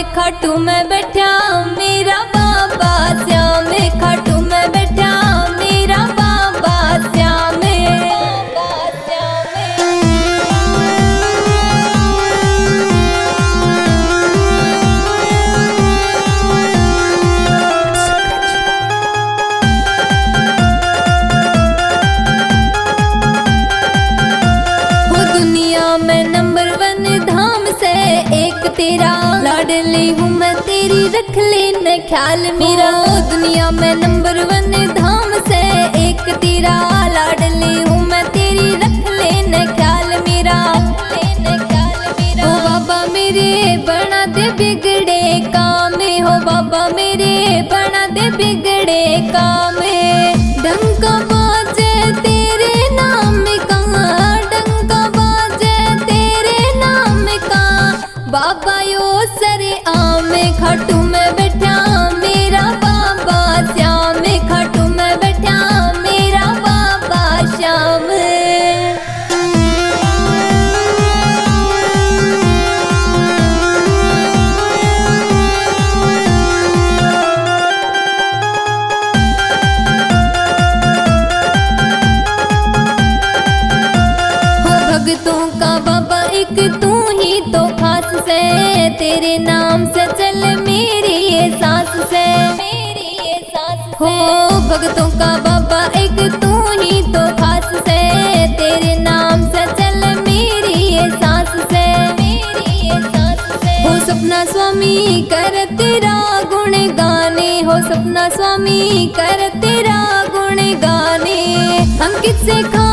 खाटू में बैठा मेरा बाबा श्याम, खाटू में बैठा मेरा बाबा श्याम। तेरा लाडली हूँ मैं तेरी, रख लेना ख्याल मेरा। दुनिया में नंबर 1 धाम से एक तेरा लाडली हूँ मैं तेरी, रख लेना ख्याल मेरा। हो बाबा मेरे बना दे बिगड़े काम, हो बाबा मेरे बना दे बिगड़े काम। डंका बाजे तेरे नाम का, डंका बाजे तेरे नाम का बाबा यो सरे आम, खाटू में बैठा मेरा बाबा श्याम, खाटू में बैठा मेरा बाबा श्याम। हो भगतों का बाबा एक तू ही तो खास से, तेरे नाम से चल मेरी ये सांस से, मेरी ये सांस से। हो भगतों का बाबा एक तू ही तो खास से, तेरे नाम से चल मेरी ये सांस से, मेरी ये सांस से। हो सपना स्वामी कर तेरा गुण गाने, हो सपना स्वामी कर तेरा गुण गाने। अंकित से